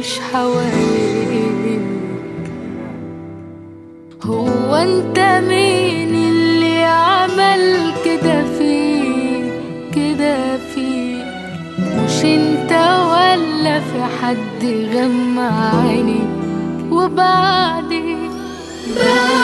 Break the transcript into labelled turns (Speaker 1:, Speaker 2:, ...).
Speaker 1: مش حواليك. هو انت مين اللي عمل كده فيك كده فيك؟ مش انت ولا في حد غمى عيني وبعدي